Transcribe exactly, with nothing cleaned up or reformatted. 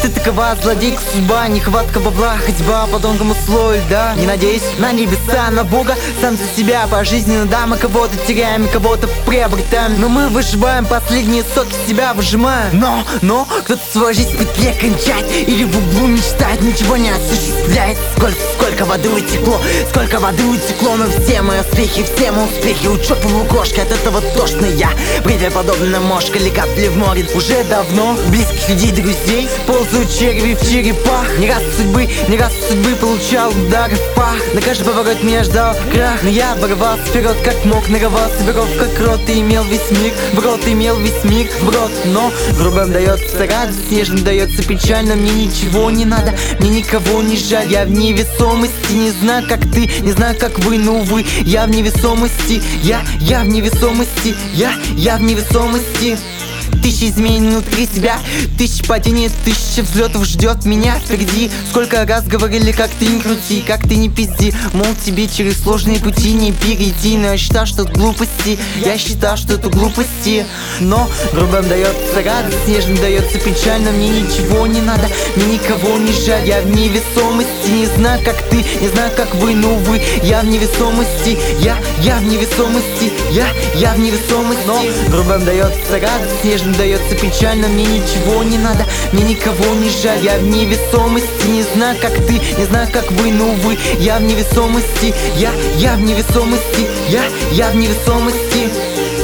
Ты такова, злодейка судьба, нехватка бабла, ходьба по тонкому слою льда. Не надеюсь на небеса, на Бога, сам за себя пожизненно, да. Мы кого-то теряем, кого-то приобретаем, но мы выживаем, последние соки себя выжимаем. Но, но, кто-то свою жизнь в петле кончает или в углу мечтает, ничего не осуществляет. Сколько, сколько воды утекло, сколько воды утекло, но все мои успехи, все мои успехи учет полукошки, от этого тошно я. Бредоподобная мошка или капли в море. Уже давно близких людей, друзей ползают черви в черепах. Не раз судьбы, не раз судьбы получал удары в пах. На каждый поворот меня ждал крах, но я ворвался вперед как мог, нарывался веров как рот и имел весь мир в рот, имел весь мир в рот. Но грубым дается радость, нежным дается печально. Мне ничего не надо, мне никого не жаль. Я в невесомости, не знаю как ты, не знаю как вы, но увы, я в невесомости. Я, я в невесомости, я, я в невесомости. Тысячи изменений внутри себя, тысячи падений, тысяча взлетов ждет меня впереди. Сколько раз говорили, как ты не крути, как ты не пизди, мол, тебе через сложные пути не перейти. Но я считал, что это глупости, я считал, что это глупости. Но грубым дается радость, нежным дается печально. Мне ничего не надо, мне никого не жаль. Я в невесомости, не знаю как ты, не знаю как вы, но увы, я в невесомости. Я, я в невесомости, я, я в невесомости. Но грубым дается радость, нежным дается печально. Мне ничего не надо, мне никого не жаль. Я в невесомости, не знаю как ты, не знаю как вы, но увы, я в невесомости. Я, я в невесомости, я, я в невесомости.